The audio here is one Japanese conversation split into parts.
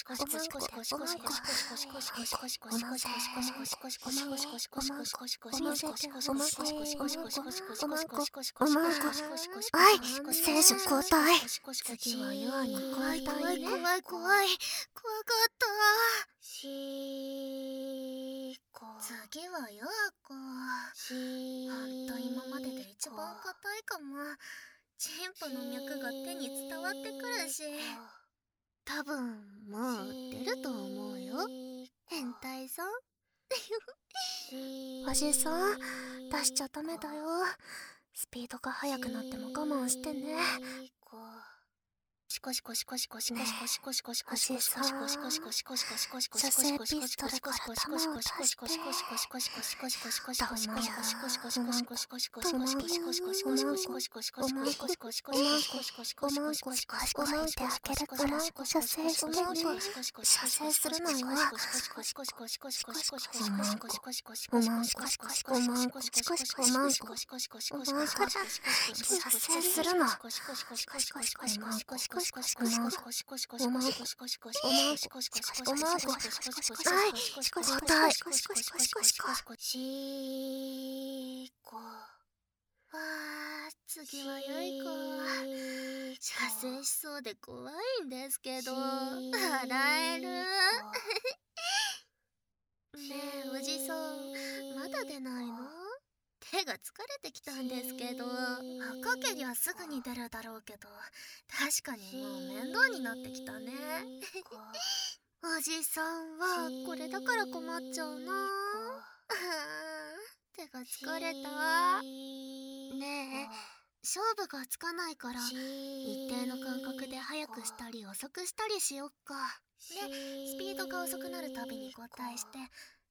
選手交代。次はユアに怖い怖い怖い怖い怖かった次はユアか。ほんと今までで一番硬いかも。チンポの脈が手に伝わってくるし、多分もう出ると思うよ、変態さん。 おじさん、出しちゃダメだよ。スピードが速くなっても我慢してね。射精ピストルから弾を出して。射精するのよ。 次はゆいか。射精しそうで怖いんですけど、笑える。ねえおじさん、まだ出ないの？手が疲れてきたんですけど、かけりゃすぐに出るだろうけど、確かにもう面倒になってきたね。おじさんはこれだから困っちゃうな。手が疲れた。ねえ、勝負がつかないから一定の間隔で速くしたり遅くしたりしよっか。で、スピードが遅くなるたびに交代して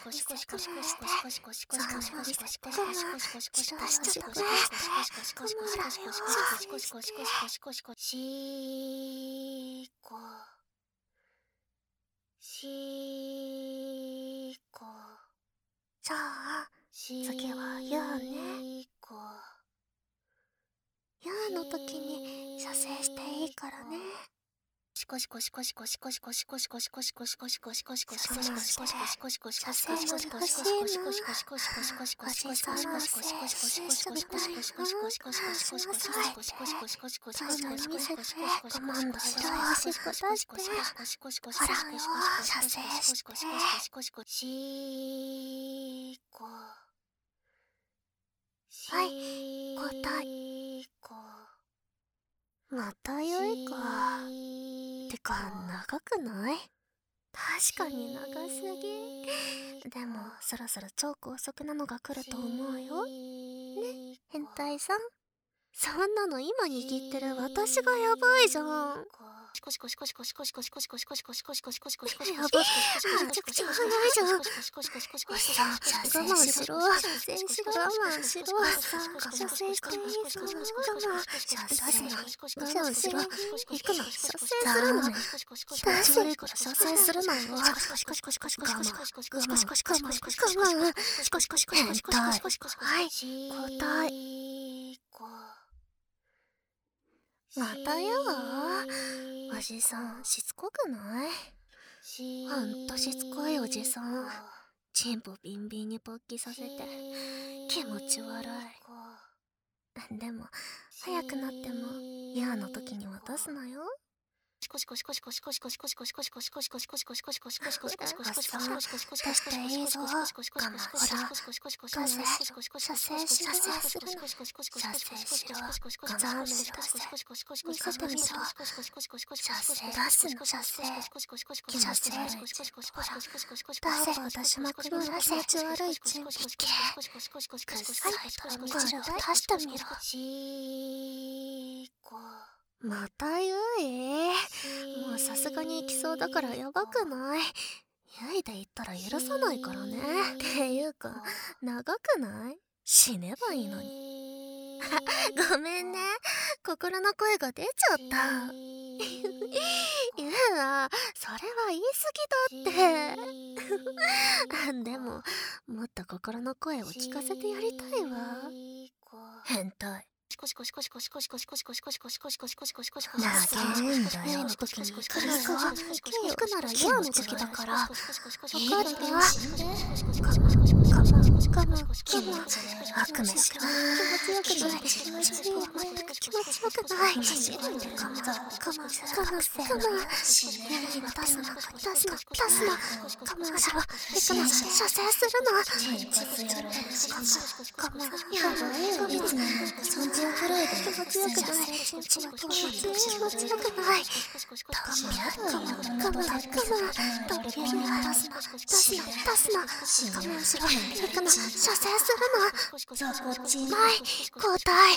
じゃあ次はユーね。ユーの時に射精していいからね。はい、交代。また良いか。てか長くない？確かに長すぎ。でもそろそろ超高速なのが来ると思うよ。ね、変態さん。そんなの今握ってる私がやばいじゃん。やば。めちゃくちゃ早いじゃん。我慢しろ。射精しろ。我慢しろ。射精していいぞ。我慢。出すな。我慢しろ。行くな。射精するな。気持ち悪いから射精するなよ。我慢。変態。はい、交代。またやわ。おじさんしつこくない？ほんとしつこいおじさん。チンポビンビンに勃起させて気持ち悪い。でも早くなってもヤーの時に渡すのよ。出していいぞ。我慢しろ。射精しろ。射精するな。射精しろ。ザーメン出せ。見せてみろ。射精出すの。射精気持ち悪いチンポ。ほら出せば出しまくる。気持ち悪いチンポ。いけ。くっさいとろみ汁を出してみろ。またゆい？もうさすがに行きそうだからやばくない？ゆいで言ったら許さないからね。っていうか長くない？死ねばいいのに。ごめんね、心の声が出ちゃった。ゆうはそれは言い過ぎだって。でももっと心の声を聞かせてやりたいわ。変態。長えんだよ。時に行くのよ。行くならヤーの時だから。分かった？我慢。悪夢しろ。気持ちよくない。気持ちよくない。我慢。出すな。我慢しろ。行くな。射精するな。我慢。やばいよ。いつもそんなくらいで気持ちよくない。気持ちよくない。我慢。とりあえず出すな。我慢しろ。行くな。射精するな。じゃあこっちに。ない。交代。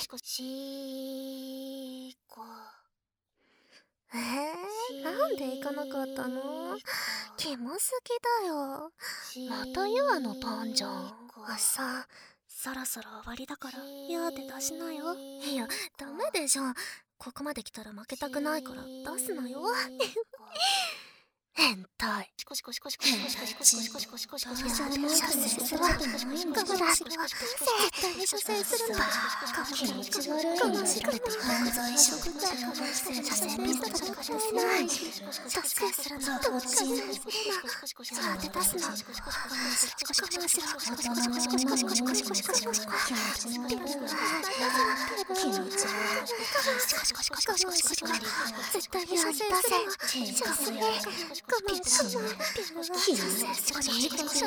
なんで行かなかったの？キモすぎだよ。またユアのターンじゃん。さん、そろそろ終わりだからヤーで出しなよ。いや、ダメでしょ。ここまで来たら負けたくないから出すのよ。 変態。変態人。射精するわ。絶対に射精するんだ。気持ち悪い。禁じられて犯罪者。射精ピストルとか出せない。射精するの。同時に。さて出すの。我慢しろ。大人の女の子に気持ち悪い。気持ち悪い。絶対に射精するの。射精。我慢しろ。射精するの。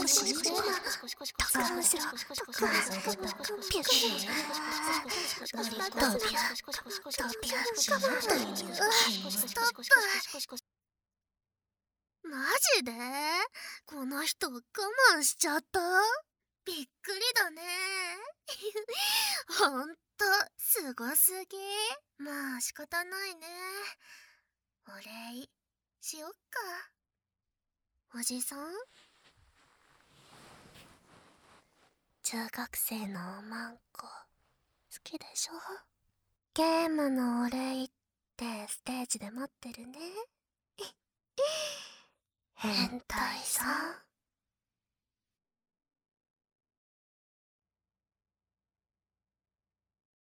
我慢しろ。ピュー。ドビュー。 ストップ。マジで？この人我慢しちゃった？びっくりだね。ほんとすごすぎ。まあ仕方ないね。お礼しよっか。おじさん？ 中学生のおまんこ好きでしょ？ゲームのお礼ってステージで待ってるね。変態さん。